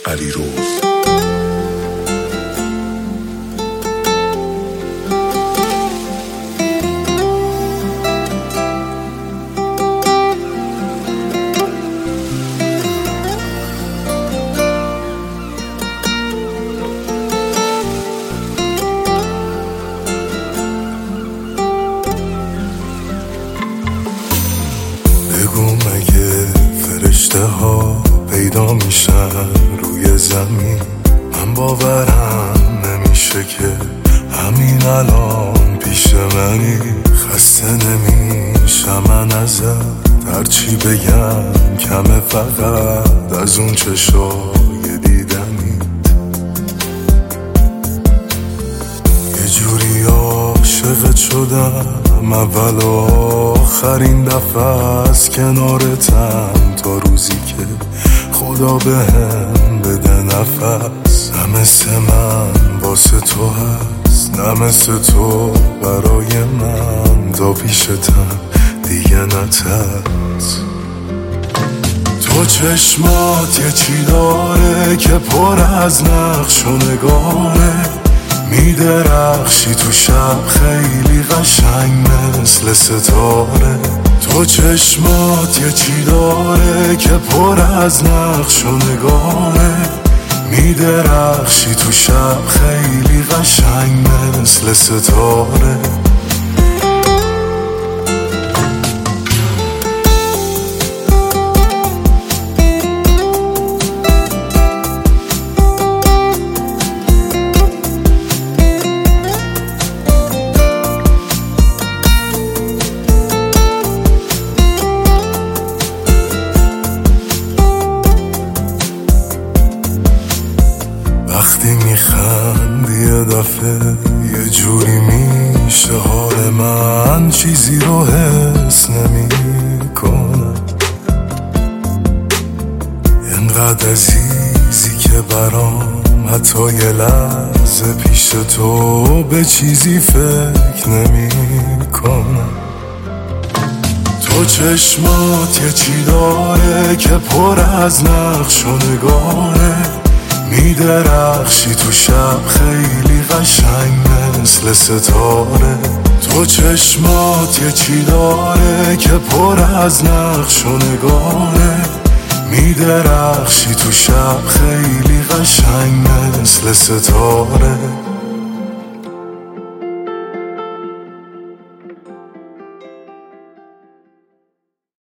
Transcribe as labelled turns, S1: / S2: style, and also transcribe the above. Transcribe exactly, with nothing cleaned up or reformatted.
S1: علیرضا.
S2: بگو مگه فرشته ها پیدا میشن روی زمین؟ من باورم نمیشه که همین الان پیش منی. خسته نمیشم من ازت، هرچی بگم کمه فقط از اون چشای دیدنیت. یه جوری عاشقت شدم اول و آخرین دفعه از کنارتم، تا روزی که خدا بهم بده نفس. نه مثل من واسه تو هست، نه مثل تو برای من. تا پیشتم دیگه نترس. تو چشمات یه چی داره که پر از نقش و نگاره، میدرخشی تو شب خیلی قشنگ مثل ستاره. تو چشمات یه چی داره که پر از نقش و نگاره، میدرخشی تو شب خیلی قشنگ مثل ستاره. وقتی میخندی یه دفعه یه جوری میشه حال من، چیزی رو حس نمیکنم. انقدر عزیزی که برام حتی یه لحظه پیش تو به چیزی فکر نمیکنم. تو چشمات یه چی داره که پر از نقش و نگاره، میدرخشی تو شب خیلی قشنگ مثل ستاره. تو چشمات یه چی داره که پر از نقش و نگاره، میدرخشی تو شب خیلی قشنگ مثل ستاره.